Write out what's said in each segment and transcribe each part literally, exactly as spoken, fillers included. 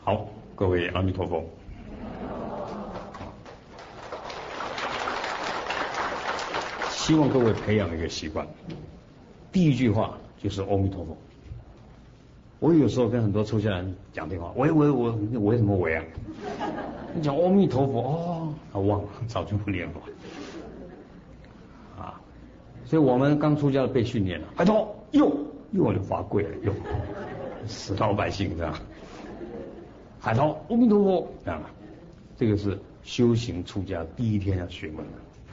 好，各位阿弥陀佛。希望各位培养一个习惯，第一句话就是阿弥陀佛。我有时候跟很多出家人讲电话，喂喂我我为什么喂啊？你讲阿弥陀佛哦，他忘了，早就不念佛啊。所以我们刚出家被训练了，抬头右右就罚跪了，右死老百姓这样，抬头阿弥陀佛啊，这个是修行出家第一天要学问的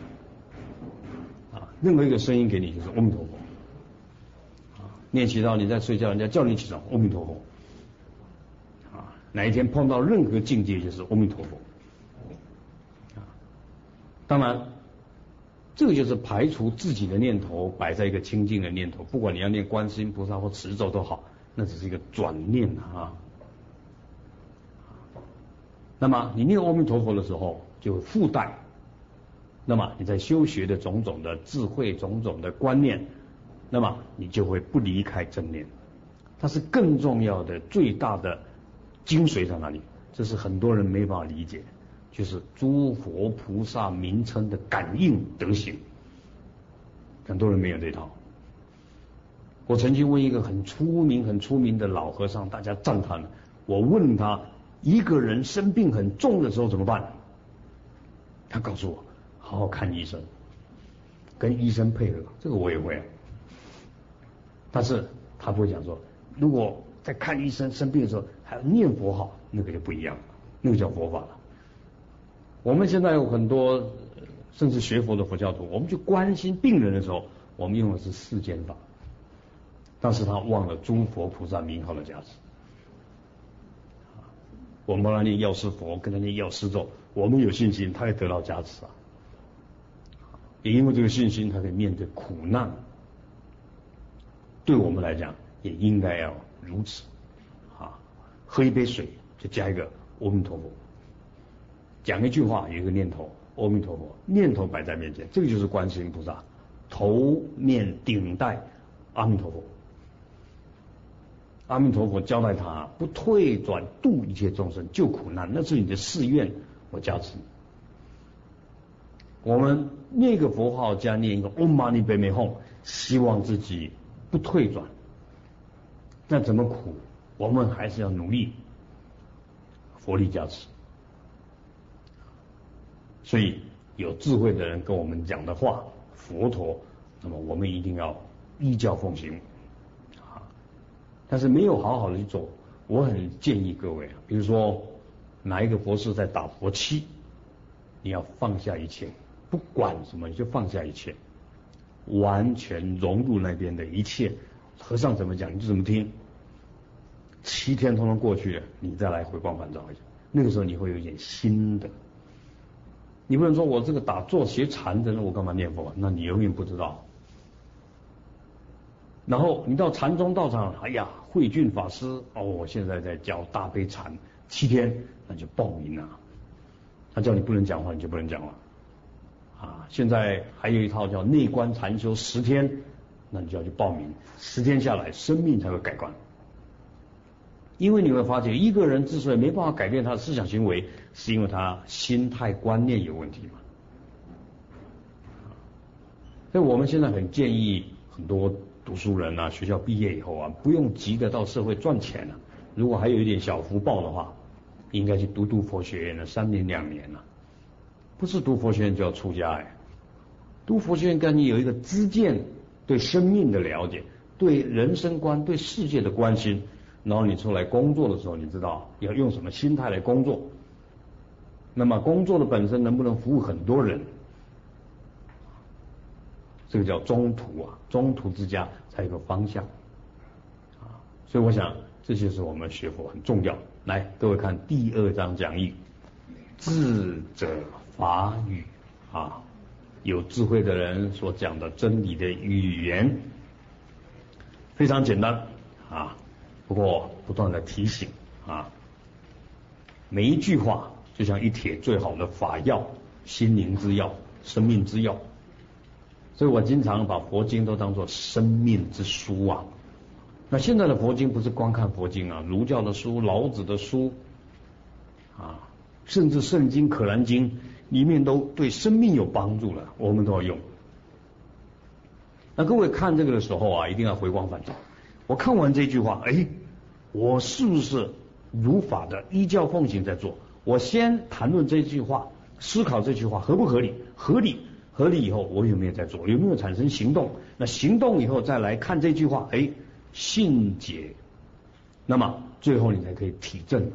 啊。任何一个声音给你就是阿弥陀佛。念祈祷，你在睡觉，人家叫你起床，阿弥陀佛。啊，哪一天碰到任何境界就是阿弥陀佛。啊，当然，这个就是排除自己的念头，摆在一个清净的念头。不管你要念观世音菩萨或持咒都好，那只是一个转念啊。那么你念阿弥陀佛的时候，就会附带，那么你在修学的种种的智慧、种种的观念。那么你就会不离开正念，但是更重要的、最大的精髓在哪里？这是很多人没办法理解，就是诸佛菩萨名称的感应德行，很多人没有这套。我曾经问一个很出名、很出名的老和尚，大家赞叹了。我问他，一个人生病很重的时候怎么办？他告诉我，好好看医生，跟医生配合。这个我也会啊。但是他不会讲说，如果在看医生生病的时候还要念佛号，那个就不一样了，那个叫佛法了。我们现在有很多甚至学佛的佛教徒，我们去关心病人的时候，我们用的是世间法，但是他忘了诸佛菩萨名号的价值。我们帮他念药师佛，跟他念药师咒，我们有信心，他会得到加持啊。也因为这个信心，他可以面对苦难。对我们来讲，也应该要如此啊！喝一杯水就加一个阿弥陀佛，讲一句话有一个念头，阿弥陀佛，念头摆在面前，这个就是观世音菩萨，头面顶戴阿弥陀佛。阿弥陀佛交代他不退转度一切众生救苦难，那是你的誓愿，我加持你。我们念一个佛号加念一个唵嘛呢叭咪吽，希望自己不退转，那怎么苦？我们还是要努力，佛力加持。所以有智慧的人跟我们讲的话，佛陀，那么我们一定要依教奉行啊。但是没有好好的去做，我很建议各位啊，比如说哪一个佛事在打佛七，你要放下一切，不管什么你就放下一切。完全融入那边的一切，和尚怎么讲你就怎么听。七天通通过去了，你再来回光返照一下，那个时候你会有一点新的。你不能说我这个打坐学禅的，那我干嘛念佛？那你永远不知道。然后你到禅宗道场，哎呀，慧俊法师哦，我现在在教大悲禅七天，那就报名啊。他叫你不能讲话，你就不能讲话。啊，现在还有一套叫内观禅修十天，那你就要去报名。十天下来，生命才会改观。因为你会发觉，一个人之所以没办法改变他的思想行为，是因为他心态观念有问题嘛。所以我们现在很建议很多读书人啊，学校毕业以后啊，不用急着到社会赚钱了、啊。如果还有一点小福报的话，应该去读读佛学院了，三年两年了。不是读佛学院就要出家哎，读佛学院跟你有一个知见，对生命的了解，对人生观，对世界的关心，然后你出来工作的时候，你知道要用什么心态来工作。那么工作的本身能不能服务很多人，这个叫中途啊，中途之家才有个方向啊。所以我想这就是我们学佛很重要。来，各位看第二章讲义，智者法语啊，有智慧的人所讲的真理的语言，非常简单啊，不过不断的提醒啊，每一句话就像一帖最好的法药，心灵之药，生命之药。所以我经常把佛经都当作生命之书啊。那现在的佛经不是光看佛经啊，儒教的书、老子的书啊，甚至圣经《可兰经》里面都对生命有帮助了，我们都要用。那各位看这个的时候啊，一定要回光返照。我看完这句话，哎，我是不是如法的依教奉行在做？我先谈论这句话，思考这句话合不合理？合理，合理以后我有没有在做？有没有产生行动？那行动以后再来看这句话，哎，信解，那么最后你才可以体证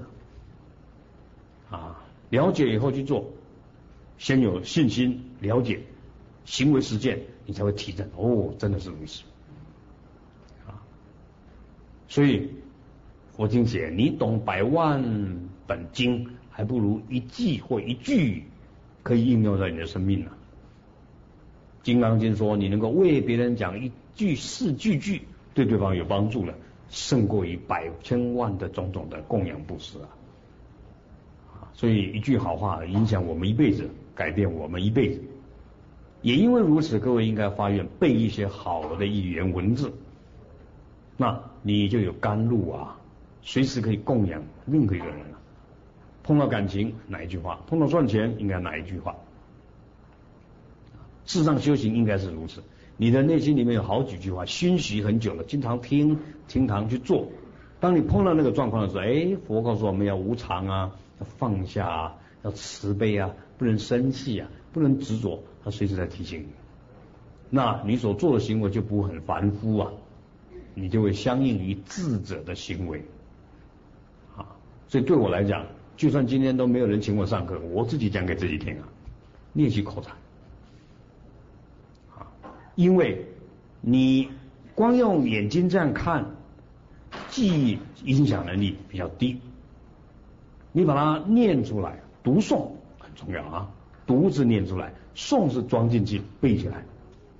啊，了解以后去做，先有信心了解，行为实践，你才会体证。哦，真的是如此啊！所以佛经写，你懂百万本经，还不如一记或一句可以应用在你的生命呢、啊。金刚经说，你能够为别人讲一句四句句，对对方有帮助了，胜过于百千万的种种的供养布施啊！所以一句好话影响我们一辈子，改变我们一辈子。也因为如此，各位应该发愿背一些好的语言文字，那你就有甘露啊，随时可以供养任何一个人了。碰到感情哪一句话，碰到赚钱应该哪一句话。事实上修行应该是如此，你的内心里面有好几句话熏习很久了，经常听听堂去做。当你碰到那个状况的时候，哎，佛告诉我们要无常啊，要放下啊，要慈悲啊，不能生气啊，不能执着，他随时在提醒你。那你所做的行为就不会很凡夫啊，你就会相应于智者的行为啊。所以对我来讲，就算今天都没有人请我上课，我自己讲给自己听啊，练习口才啊，因为你光用眼睛这样看，记忆影响能力比较低，你把它念出来，读诵很重要啊，读字念出来，诵是装进去背起来，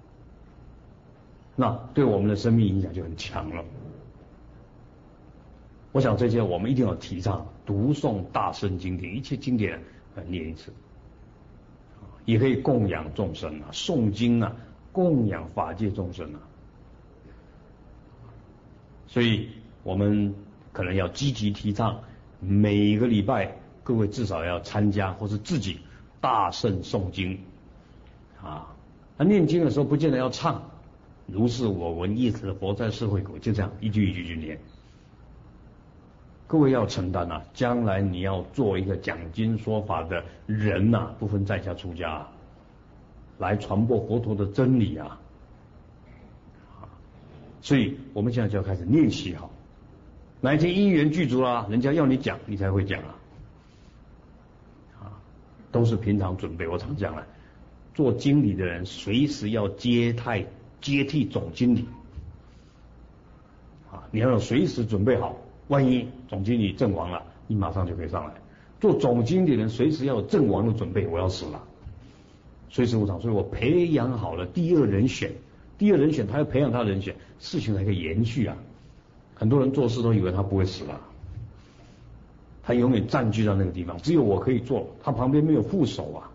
那对我们的生命影响就很强了。我想这些我们一定要提倡，读诵大圣经典，一切经典呃念一次，也可以供养众生啊，诵经啊，供养法界众生啊。所以我们可能要积极提倡，每个礼拜各位至少要参加，或是自己大圣诵经啊。那念经的时候不见得要唱，如是我闻一时佛在社会口，就这样一句一句去念。各位要承担啊，将来你要做一个讲经说法的人呐、啊，不分在家出家、啊，来传播佛陀的真理啊。所以我们现在就要开始练习好，哪一天因缘具足啦，人家要你讲，你才会讲啊。啊，都是平常准备。我常讲了，做经理的人随时要接替接替总经理啊，你要随时准备好，万一总经理阵亡了，你马上就可以上来。做总经理的人随时要有阵亡的准备，我要死了，随时无常。所以我培养好了第二人选。第二人选，他要培养他的人选，事情才可以延续啊。很多人做事都以为他不会死了，他永远占据到那个地方，只有我可以做，他旁边没有副手啊，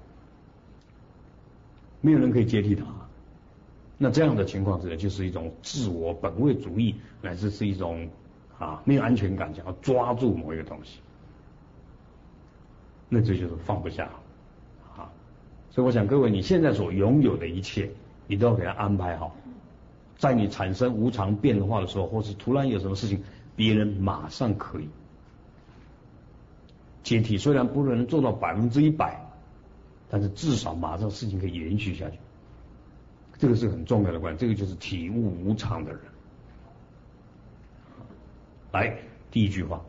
没有人可以接替他。那这样的情况之下，就是一种自我本位主义，乃至是一种啊没有安全感，想要抓住某一个东西，那这就是放不下啊。所以我想各位，你现在所拥有的一切，你都要给他安排好，在你产生无常变化的时候，或是突然有什么事情，别人马上可以接替，虽然不能做到百分之一百，但是至少马上事情可以延续下去，这个是很重要的观点，这个就是体悟无常的人。来，第一句话，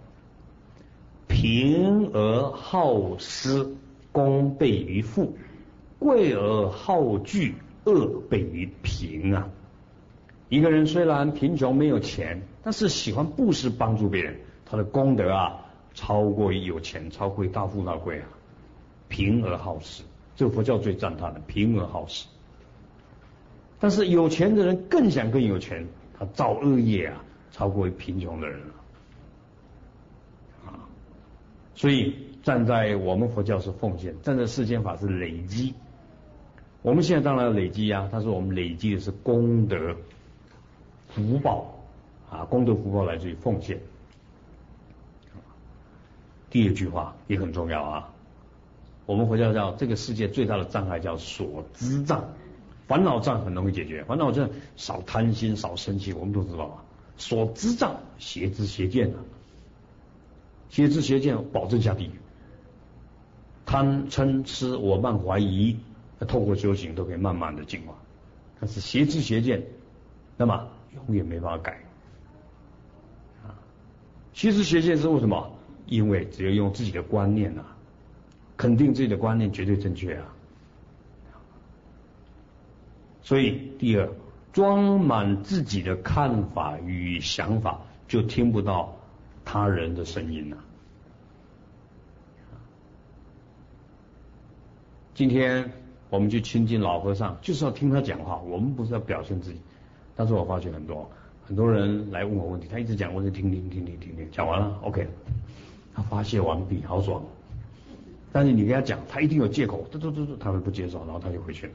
贫而好施，功倍于富；贵而好聚，恶倍于贫啊。一个人虽然贫穷没有钱，但是喜欢布施帮助别人，他的功德啊超过于有钱，超过于大富大贵啊。贫而好施，这个佛教最赞叹的，贫而好施。但是有钱的人更想更有钱，他造恶业啊，超过于贫穷的人啊。所以站在我们佛教是奉献，站在世间法是累积。我们现在当然要累积啊，但是我们累积的是功德福报啊，功德福报来自于奉献。 第二句话也很重要啊。我们佛教叫这个世界最大的障碍叫所知障，烦恼障很容易解决，烦恼障少贪心少生气，我们都知道啊。所知障邪知邪见啊，邪知邪见保证下地狱。贪嗔痴我慢怀疑，透过修行都可以慢慢的进化。但是邪知邪见，那么永远没办法改啊。邪知邪见是为什么？因为只有用自己的观念啊，肯定自己的观念绝对正确啊。所以第二，装满自己的看法与想法，就听不到他人的声音了。今天我们去亲近老和尚，就是要听他讲话，我们不是要表现自己。但是我发觉很多很多人来问我问题，他一直讲，我就听听听听听听，讲完了 OK， 他发泄完毕，好爽。但是你跟他讲，他一定有借口，嘟嘟嘟嘟，他会不接受，然后他就回去了，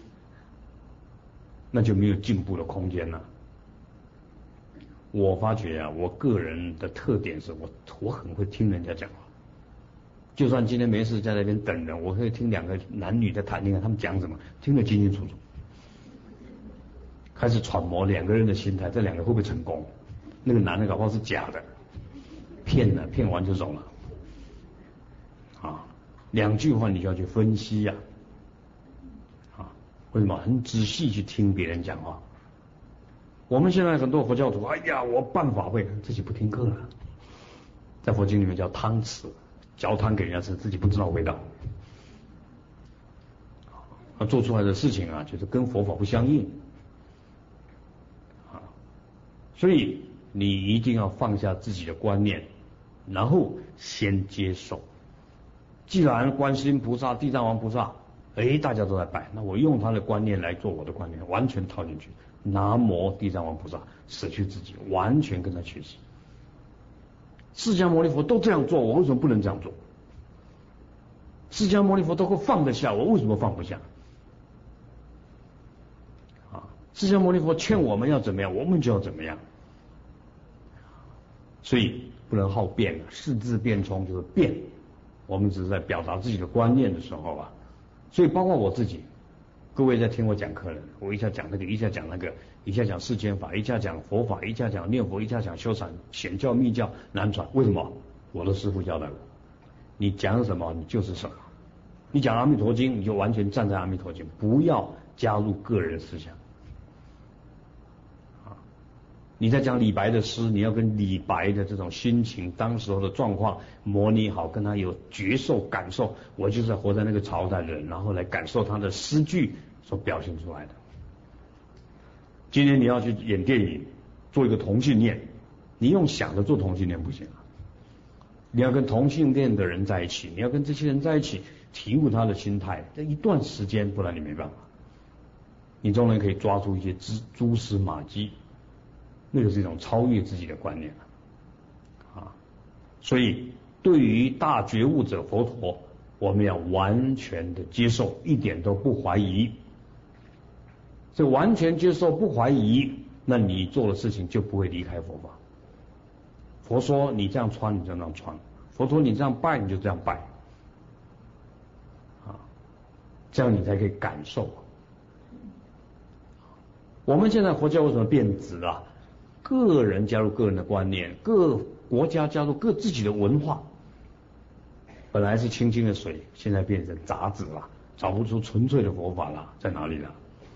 那就没有进步的空间了。我发觉啊，我个人的特点是我我很会听人家讲话。就算今天没事在那边等人，我会听两个男女在谈恋爱，他们讲什么，听得清清楚楚，开始揣摩两个人的心态，这两个会不会成功？那个男的搞不好是假的，骗了，骗完就走了。啊，两句话你就要去分析呀、啊，啊，为什么？很仔细去听别人讲话。我们现在很多佛教徒，哎呀，我办法会，自己不听课了，在佛经里面叫汤匙。嚼汤给人家吃，自己不知道味道，他做出来的事情啊，就是跟佛法不相应啊。所以你一定要放下自己的观念，然后先接受。既然观世音菩萨、地藏王菩萨，哎，大家都在拜，那我用他的观念来做我的观念，完全套进去。南无地藏王菩萨，舍去自己，完全跟他学习。释迦牟尼佛都这样做，我为什么不能这样做？释迦牟尼佛都会放得下，我为什么放不下？啊，释迦牟尼佛劝我们要怎么样，我们就要怎么样。所以不能好辩，视字辩冲就是辩。我们只是在表达自己的观念的时候啊，所以包括我自己，各位在听我讲课的，我一下讲那个，一下讲那个，一下讲世间法，一下讲佛法，一下讲念佛，一下讲修禅，显教密教难传。为什么？我的师父交代我，你讲什么你就是什么。你讲阿弥陀经，你就完全站在阿弥陀经，不要加入个人思想。啊，你在讲李白的诗，你要跟李白的这种心情、当时候的状况模拟好，跟他有觉受感受。我就是活在那个朝代的人，然后来感受他的诗句所表现出来的。今天你要去演电影，做一个同性恋，你用想的做同性恋不行啊！你要跟同性恋的人在一起，你要跟这些人在一起，体悟他的心态，这一段时间，不然你没办法。你终能可以抓住一些蛛蛛丝马迹，那个是一种超越自己的观念啊！所以，对于大觉悟者佛陀，我们要完全的接受，一点都不怀疑。这完全接受不怀疑，那你做的事情就不会离开佛法。佛说你这样穿你就那样穿，佛说你这样拜你就这样拜，啊，这样你才可以感受。我们现在佛教为什么变质啊？个人加入个人的观念，各国家加入各自己的文化，本来是清清的水，现在变成杂质了，找不出纯粹的佛法了，在哪里了？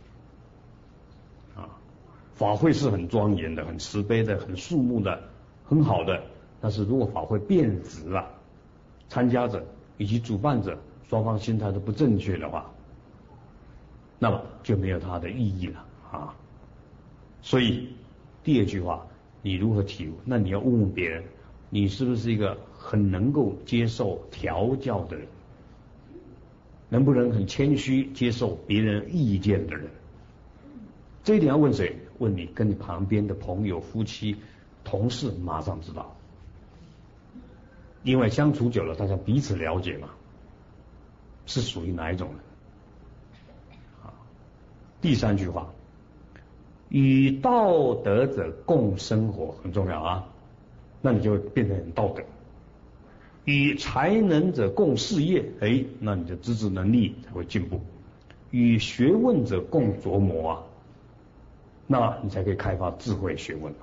啊，法会是很庄严的，很慈悲的，很肃穆的，很好的。但是如果法会变质了，参加者以及主办者双方心态都不正确的话，那么就没有它的意义了啊。所以第二句话，你如何体悟？那你要问问别人，你是不是一个很能够接受调教的人？能不能很谦虚接受别人意见的人？这一点要问谁？问你跟你旁边的朋友、夫妻、同事，马上知道。因为相处久了，大家彼此了解嘛，是属于哪一种人？啊，第三句话，与道德者共生活很重要啊，那你就变得很道德。 与才能者共事业，哎，那你的资质能力才会进步；与学问者共琢磨啊，那你才可以开发智慧学问。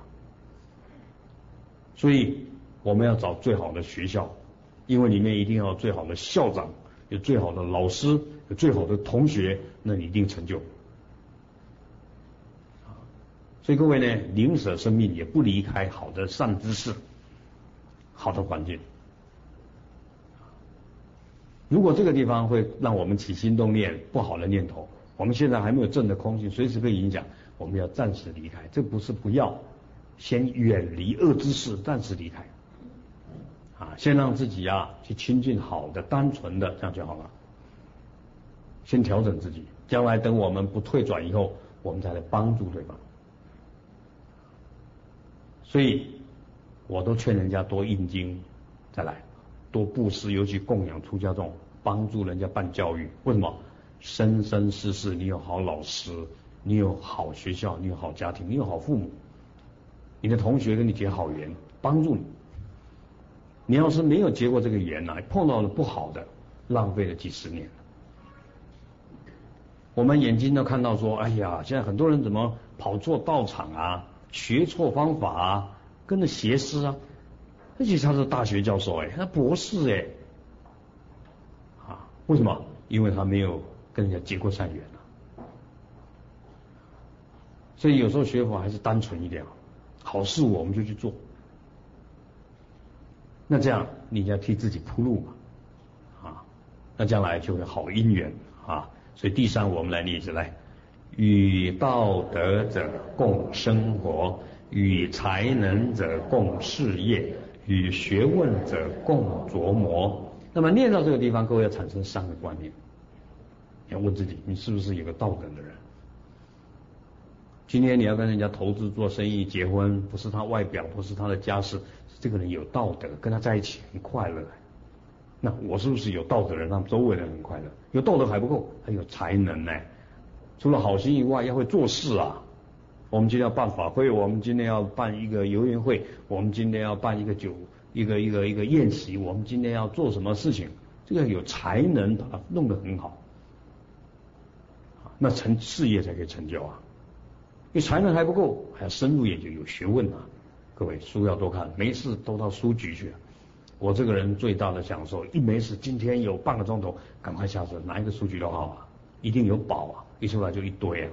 所以我们要找最好的学校，因为里面一定要有最好的校长，有最好的老师，有最好的同学，那你一定成就。所以各位呢，宁舍生命也不离开好的善知识，好的环境。如果这个地方会让我们起心动念不好的念头，我们现在还没有正的空性，随时被影响，我们要暂时离开。这不是不要，先远离恶知识，暂时离开。啊，先让自己啊去亲近好的、单纯的，这样就好了。先调整自己，将来等我们不退转以后，我们再来帮助对方。所以，我都劝人家多印经，再来多布施，尤其供养出家众，帮助人家办教育。为什么？生生世世你有好老师，你有好学校，你有好家庭，你有好父母，你的同学跟你结好缘，帮助你。你要是没有结过这个缘啊，碰到了不好的，浪费了几十年。我们眼睛都看到说，哎呀，现在很多人怎么跑错道场啊，学错方法啊，跟着邪师啊。而且他是大学教授哎，他博士哎，啊，为什么？因为他没有跟人家结过善缘啊。所以有时候学佛还是单纯一点，好事我们就去做。那这样你要替自己铺路嘛，啊，那将来就会好姻缘啊。所以第三，我们来念一次来：与道德者共生活，与才能者共事业，与学问者共琢磨。那么念到这个地方，各位要产生三个观念，要问自己，你是不是有个道德的人？今天你要跟人家投资、做生意、结婚，不是他外表，不是他的家世，是这个人有道德，跟他在一起很快乐。那我是不是有道德的人，让周围人很快乐？有道德还不够，还有才能呢。除了好心以外，要会做事啊。我们今天要办法会，我们今天要办一个游园会，我们今天要办一个酒，一个一个一个宴席，我们今天要做什么事情？这个有才能，把它弄得很好，那成事业才可以成就啊。因为才能还不够，还要深入研究，有学问啊。各位书要多看，没事都到书局去。我这个人最大的享受，一没事，今天有半个钟头，赶快下车，哪一个书局都好啊，一定有宝啊，一出来就一堆啊。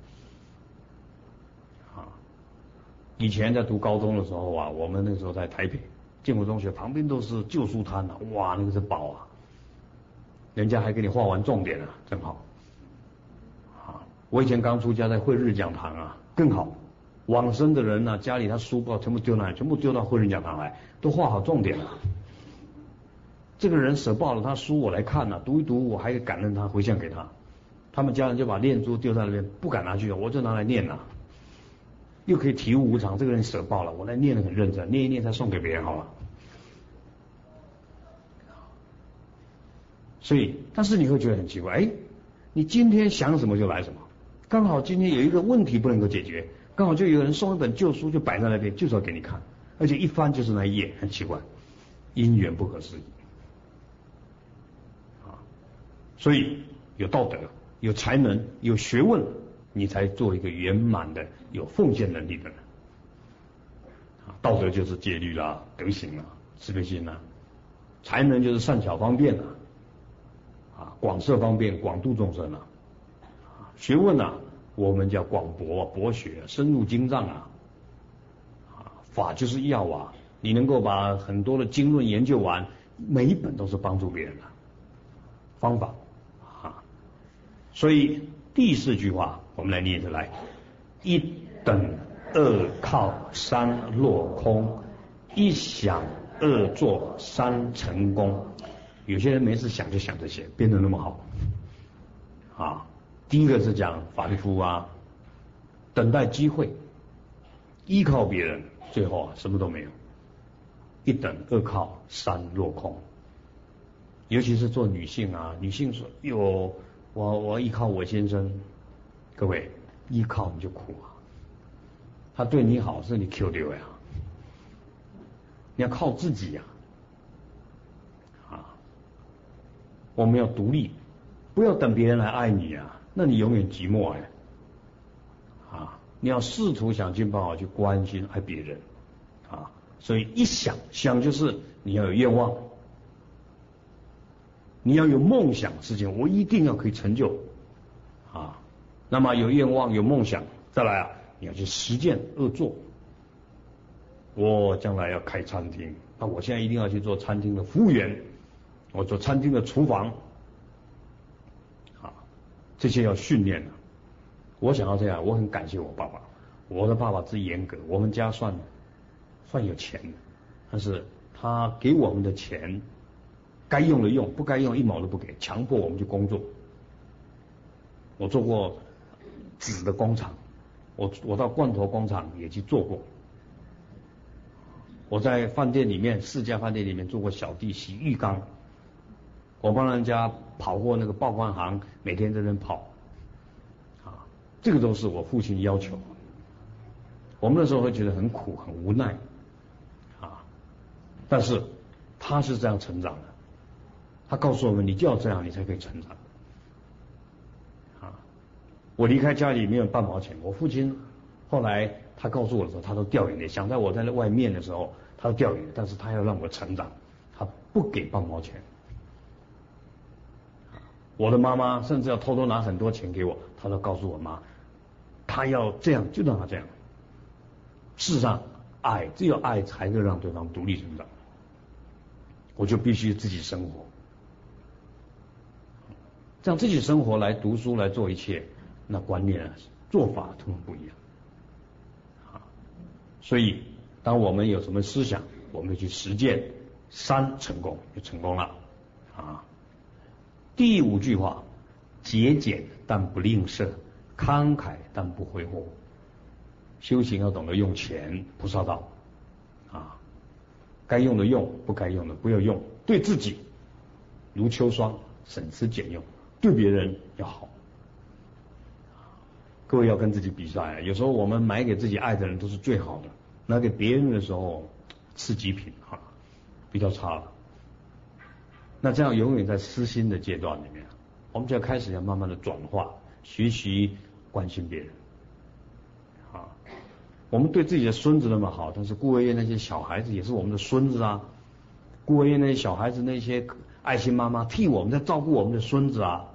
啊，以前在读高中的时候啊，我们那时候在台北建国中学旁边都是旧书摊啊，哇，那个是宝啊，人家还给你画完重点啊，真好。啊，我以前刚出家在慧日讲堂啊，更好。往生的人呢、啊，家里他书包全部丢那里，全部丢到慧日讲堂来，都画好重点了。这个人舍报了他书，我来看呢、啊，读一读，我还感恩他，回向给他。他们家人就把念珠丢在那边，不敢拿去，我就拿来念了、啊，又可以体悟无常。这个人舍报了，我来念得很认真，念一念再送给别人好了。所以，但是你会觉得很奇怪，哎，你今天想什么就来什么，刚好今天有一个问题不能够解决。刚好就有人送一本旧书，就摆在那边，就是要给你看，而且一翻就是那一页，很奇怪，因缘不可思议啊！所以有道德、有才能、有学问，你才做一个圆满的、有奉献能力的人。啊，道德就是戒律啦、德行啦、慈悲心啦；才能就是善巧方便啦，啊，广摄方便、广度众生啦；啊，学问啊。我们叫广博博学，深入经藏啊，啊，法就是药啊，你能够把很多的经论研究完，每一本都是帮助别人的方法啊。所以第四句话，我们来念着来：一等二靠三落空，一想二做三成功。有些人没事想就想这些，变得那么好啊。第一个是讲法律服务啊，等待机会，依靠别人，最后啊什么都没有。一等二靠三落空，尤其是做女性啊，女性说哟，我我依靠我先生，各位依靠你就苦啊，他对你好是你 Q 掉呀，你要靠自己呀、 我们要独立，不要等别人来爱你啊，那你永远寂寞哎。啊，你要试图想尽办法去关心爱别人啊，所以一想想就是你要有愿望，你要有梦想，事情我一定要可以成就啊。那么有愿望有梦想，再来啊，你要去实践恶做。我将来要开餐厅，那我现在一定要去做餐厅的服务员，我做餐厅的厨房啊，这些要训练的。我想要这样，我很感谢我爸爸。我的爸爸之严格，我们家算算有钱的，但是他给我们的钱，该用的用，不该用一毛都不给，强迫我们去工作。我做过纸的工厂，我我到罐头工厂也去做过。我在饭店里面，四家饭店里面做过小弟洗浴缸，我帮人家跑过那个报关行，每天在那跑。这个都是我父亲要求，我们那时候会觉得很苦很无奈啊，但是他是这样成长的，他告诉我们你就要这样你才可以成长啊。我离开家里没有半毛钱，我父亲后来他告诉我的时候他都掉眼泪，想在我在外面的时候他都掉眼泪，但是他要让我成长，他不给半毛钱。我的妈妈甚至要偷偷拿很多钱给我，她都告诉我妈，她要这样就让她这样。事实上，爱只有爱才能让对方独立成长。我就必须自己生活，这样自己生活来读书来做一切，那观念啊做法通通不一样啊。所以，当我们有什么思想，我们就去实践，三成功就成功了啊。第五句话，节俭但不吝啬，慷慨但不挥霍。修行要懂得用钱，菩萨道啊，该用的用，不该用的不要用。对自己如秋霜，省吃俭用；对别人要好。各位要跟自己比赛，有时候我们买给自己爱的人都是最好的，拿给别人的时候次极品哈，比较差了。那这样永远在私心的阶段里面，我们就要开始要慢慢的转化，学习关心别人。啊，我们对自己的孙子那么好，但是孤儿院那些小孩子也是我们的孙子啊，孤儿院那些小孩子那些爱心妈妈替我们在照顾我们的孙子啊，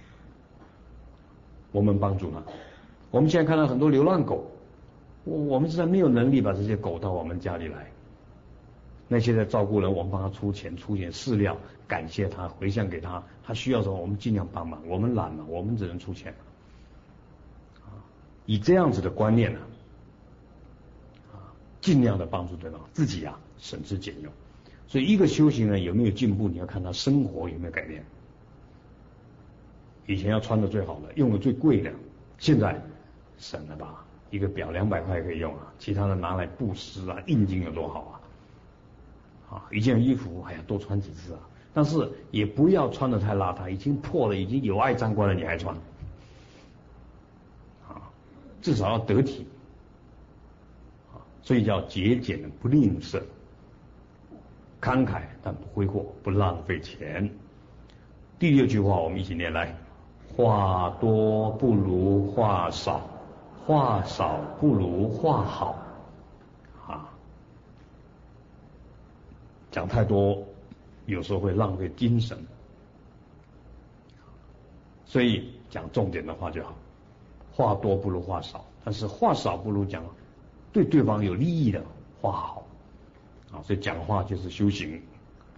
我们帮助他。我们现在看到很多流浪狗，我我们实在没有能力把这些狗到我们家里来。那些在照顾人，我们帮他出钱出点饲料，感谢他，回向给他，他需要的时候我们尽量帮忙。我们懒了，我们只能出钱。啊，以这样子的观念呢，啊，尽量的帮助对方，自己啊省吃俭用。所以一个修行人有没有进步，你要看他生活有没有改变。以前要穿的最好的，用的最贵的，现在省了吧，一个表两百块可以用啊，其他的拿来布施啊，印经有多好啊！啊，一件衣服，哎呀，多穿几次啊！但是也不要穿得太邋遢，已经破了，已经有碍沾光了，你还穿？啊，至少要得体。啊，所以叫节俭不吝啬，慷慨但不挥霍，不浪费钱。第六句话我们一起念来：话多不如话少，话少不如话好。啊。讲太多，有时候会浪费精神，所以讲重点的话就好。话多不如话少，但是话少不如讲对对方有利益的话好啊。所以讲话就是修行。